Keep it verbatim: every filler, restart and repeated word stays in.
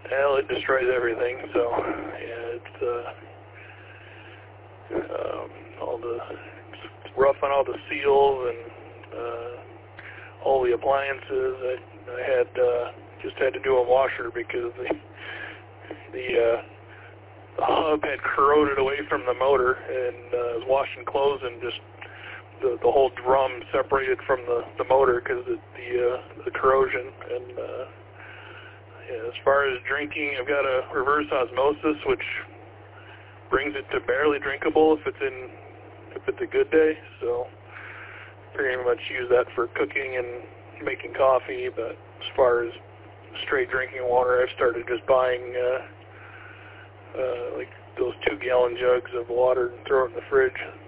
Well, it destroys everything, so, yeah, it's, uh, um, all the, it's rough on all the seals and, uh, all the appliances. I, I had, uh, just had to do a washer because the, the, uh, the hub had corroded away from the motor, and, uh, I was washing clothes and just, the, the whole drum separated from the, the motor because of the, uh, the corrosion, and, uh, yeah, as far as drinking, I've got a reverse osmosis, which brings it to barely drinkable if it's in if it's a good day. So pretty much use that for cooking and making coffee. But as far as straight drinking water, I've started just buying uh, uh, like those two-gallon jugs of water and throw it in the fridge.